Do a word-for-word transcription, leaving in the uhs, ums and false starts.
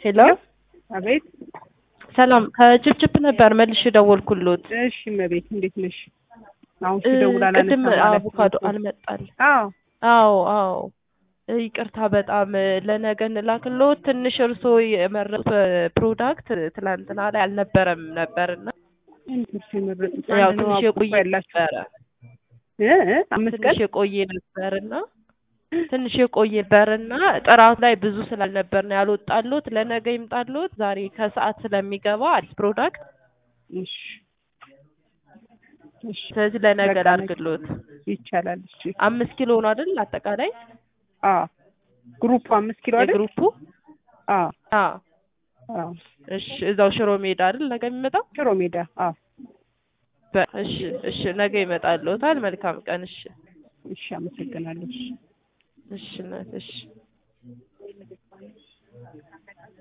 ሄሎ አቤት ሰላም ከጭብጭብ ነበር መልሽ ደወልኩሎት እሺ መቤት እንዴት ነሽ አሁን ሲደውላላ ቅድም አቮካዶ አልመጣል አዎ አዎ አዎ ይቅርታ በጣም ለነገ እንላክሎት ትንሽ እርሶ የመረጡት ፕሮዳክት ትላንትና ላይ አልነበረም ነበርና እንዴት የመረጡት ያው አንድ ነው ትንሽ የቆየ ያላችሁ ነበረ እ አምስት ቀን ትንሽ የቆየ ነበርና ትንሽ የቆየ ነበርና ጥራት ላይ ብዙ ስላልነበር ነው ያልወጣሎት ለነገ ይምጣሎት ዛሬ ከሰዓት ስለሚገባ አዲስ ፕሮዳክት እሺ እሺ ስለዚህ ለነገ ላድርግሎት ይቻላል እሺ አምስት ኪሎ ነው አይደል አጠቃላይ አዎ ግሩፕ አምስት ኪሎ አይደል ግሩፑ አዎ አዎ አዎ እሺ እዛው ሽሮ ሜዳ አይደል ነገ የሚመጣው ሽሮ ሜዳ አዎ እሺ እሺ ነገ ይመጣልዎታል መልካም ቀን እሺ እሺ አመሰግናለሁ እሺ እናት እሺ